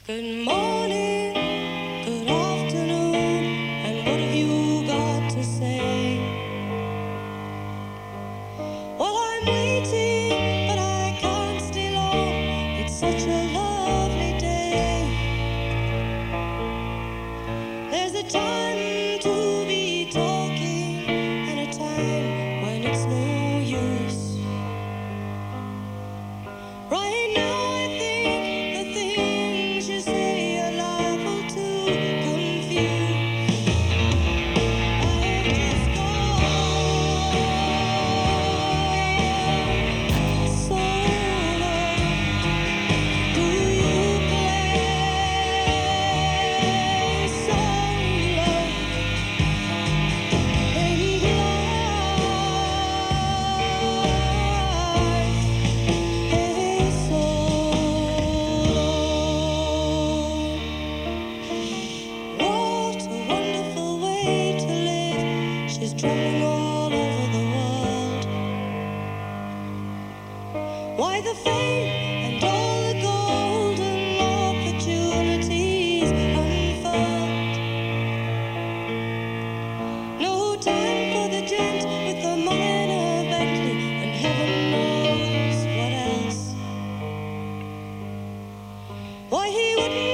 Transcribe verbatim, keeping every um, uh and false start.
Good morning, good afternoon, and what have you got to say? Well, I'm waiting, but I can't stay long. It's such a lovely day. There's a time to be talking and a time when it's no use. Right now I think the things you say are liable to confuse. I have just gone so long. Do you play song love in life? Hey, so long. What a wonderful way to live. She's traveling all over the world. Why the fame and all the golden opportunities unfold? No time for the gent with the minor Bentley and heaven knows what else. Why he wouldn't